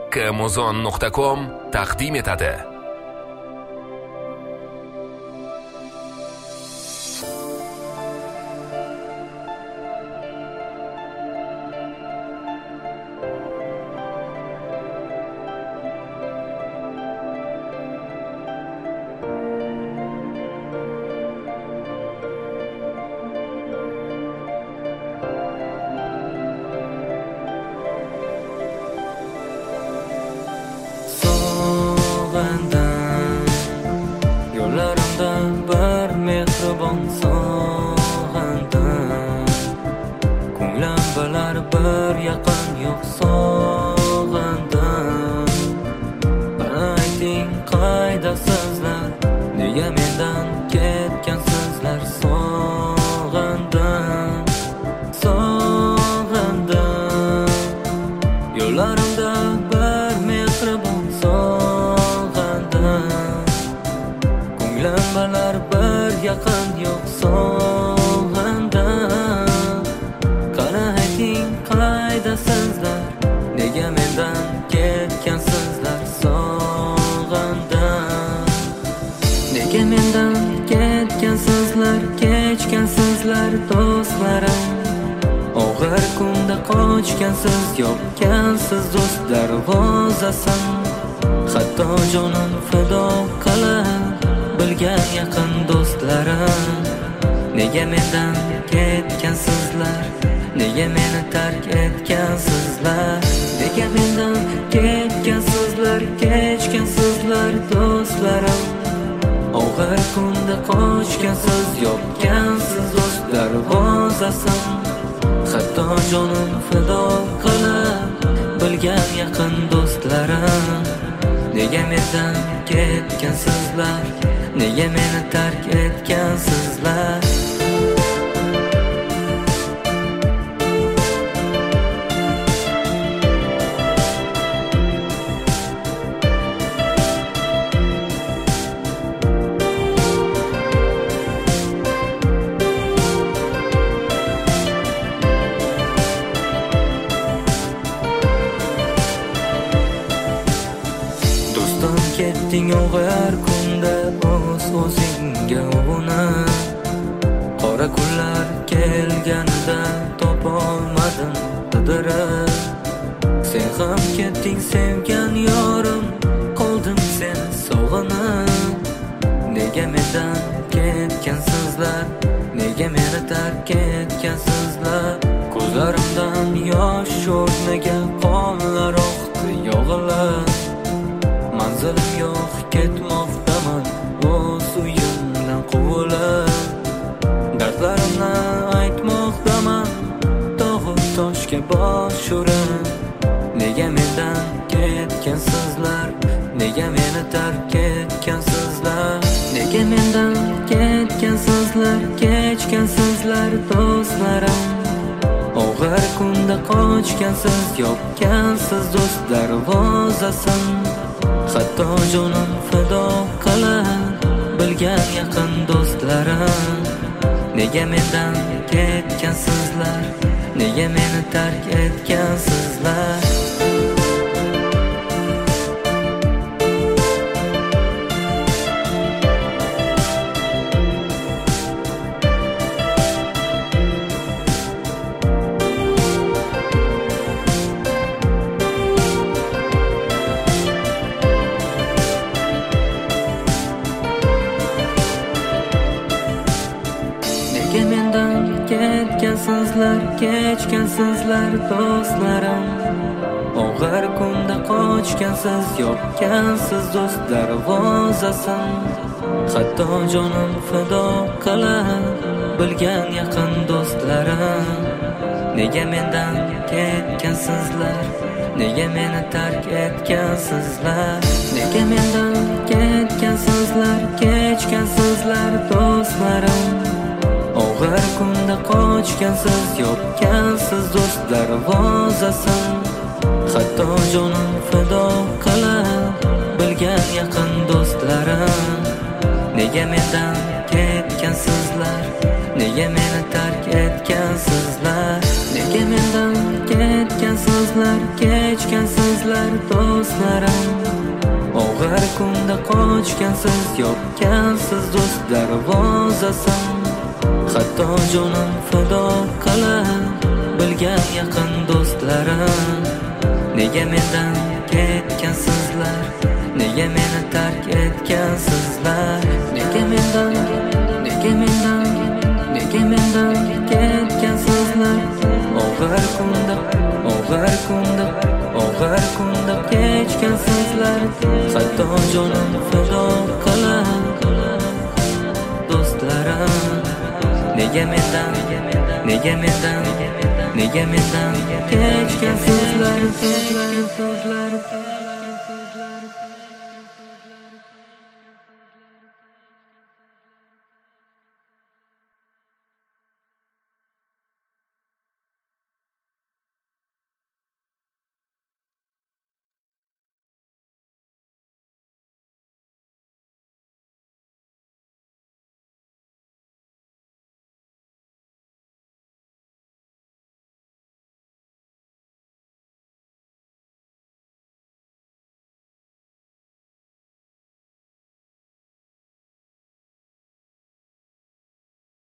kmuzon.com taqdim etadi. Yo'llarimda bir mehribon sog'indim, ko'nglim bilar bir yaqin yo'q sog'indim. Ayting qayda sizlar, nega mendan ketgansizlar? Sog'indim, sog'indim. Yo'llarimda bir mehribon sog'indim, ko'nglim bilar bir yaqin yo'q sog'indim. Qani ayting qayda sizlar, nega mendan ketgansizlar? Sog'indim, nega mendan ketgansizlar? Kechgansizlar do'stlarim, og'ir kunda qochgansiz, yopgansiz do'st darvozasin. Hatto jonim fido qilib bilgan yaqin do'stlarim, nega mendan ketgansizlar? Nega meni tark etgansizlar? Nega mendan ketgansizlar? Kechgansizlar do'stlarim, og'ir kunda qochgansiz, yopgansiz do'st darvozasin. Hatto jonim fido qilib bilgan yaqin do'stlarim, nega mendan ketgansizlar? Nega meni tark etgansizlar? Do'stim ketding og'ir kunda, o'z-o'zingga urinib. Qora kunlar kelganida topolmadim qidirib. Sen ham ketding sevgan yorim, qoldim seni sog'inib. Nega mendan ketgansizlar? Nega meni tark etgansizlar? Ko'zlarimdan yosh o'rniga qonlar oqdi yog'ilib. Manzilim yo'q, ketmoqdaman o'z uyimdan quvilib. Dardlarimni aytmoqdaman tog'u toshga bosh urib. Nega mendan ketgansizlar? Nega meni tark etgansizlar? Nega mendan ketgansizlar? Kechgansizlar do'stlarim, og'ir kunda qochgansiz, yopgansiz do'st darvozasin. Hatto jonim fido qilib bilgan yaqin do'stlarim, nega mendan ketgansizlar? Nega meni tark etgansizlar? Nega mendan ketgansizlar? Kechgansizlar do'stlarim, og'ir kunda qochgansiz, yopgansiz do'st darvozasin. Hatto jonim fido qilib bilgan yaqin do'stlarim, nega mendan ketgansizlar? Nega meni tark etgansizlar? Nega mendan ketgansizlar? Kechgansizlar do'stlarim, og'ir kunda qochgansiz, yopgansiz do'st darvozasin. Hatto jonim fido qilib bilgan yaqin do'stlarim, nega mendan ketgansizlar? Nega meni tark etgansizlar? Nega mendan ketgansizlar? so'zlar, kechgansizlar do'stlarim. Og'ir kunda qochgansiz, yopgansiz do'st darvozasin. Hatto jonim fido qilib bilgan yaqin do'stlarim. Nega mendan ketgansizlar? Nega meni tark etgansizlar? Nega mendan ketgansizlar? Og'ir kunda kechgansizlar. Hatto jonim fido qilib do'stlarim. Nega mendan ketgansizlar?